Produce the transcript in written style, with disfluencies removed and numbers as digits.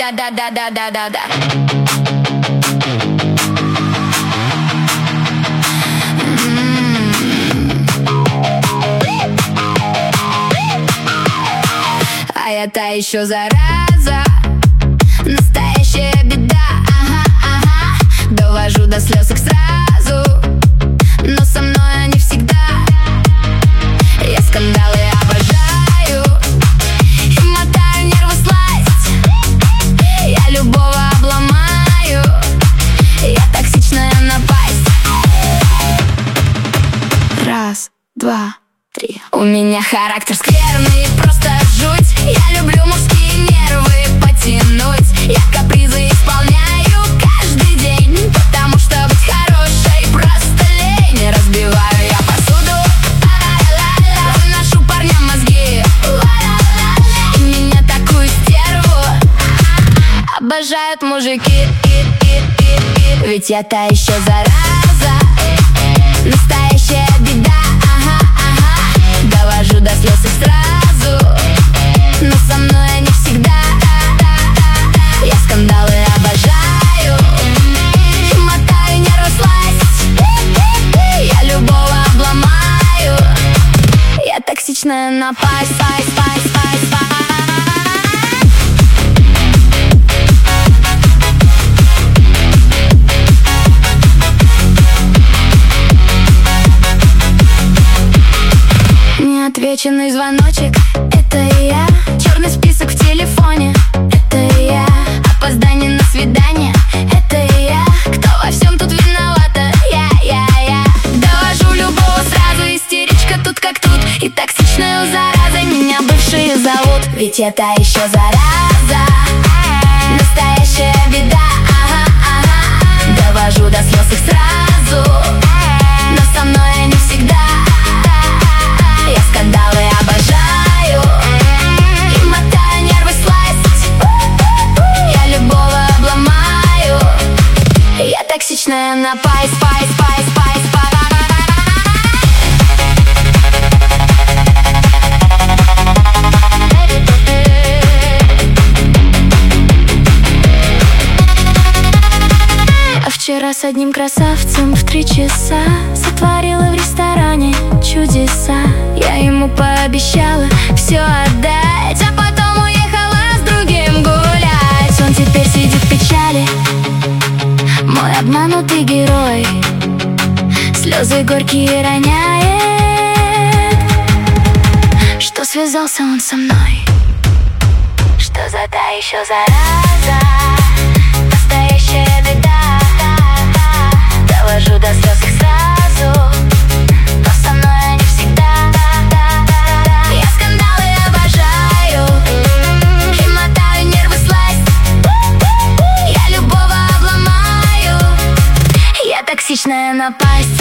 да-да-да-да-да-да-да. А я та еще зараза, настоящая беда, ага. Довожу до слез их сразу, но со мной они всегда. Я скандалы обожаю и мотаю нервы сласть. Я любого обломаю, я токсичная напасть. Раз, два, три. У меня характер скверный, просто жуть. Я люблю мужские нервы потянуть. Я капризы исполняю каждый день, потому что быть хорошей просто лень. Разбиваю я посуду, выношу парням мозги, и меня такую стерву обожают мужики. Ведь я та еще зараза, настоящая беда, ага. Довожу до слез их сразу, но со мной они всегда. Я скандалы обожаю и мотаю нервы сласть. Я любого обломаю, я токсичная напасть. Неотвеченный звоночек, это я. Черный список в телефоне, это я. Опоздание на свидание, это я. Кто во всем тут виновата? Я. Довожу любого сразу, истеричка тут как тут. И токсичную заразой меня бывшие зовут. Ведь я та еще зараза, настоящая беда, ага. Довожу до слез их сразу, но со мной они всегда. Я скандалы обожаю и мотаю нервы сласть. Я любого обломаю, я токсичная напасть. А вчера с одним красавцем в 3 часа сотворила в ресторане чудеса. Я ему пообещала все отдать, а потом уехала с другим гулять. Он теперь сидит в печали, мой обманутый герой, слезы горькие роняет. Что связался он со мной? Что за та еще зараза, настоящая беда. Довожу до слез их сразу, но со мной они всегда. Я скандалы обожаю и мотаю нервы сласть. Я любого обломаю, я токсичная напасть.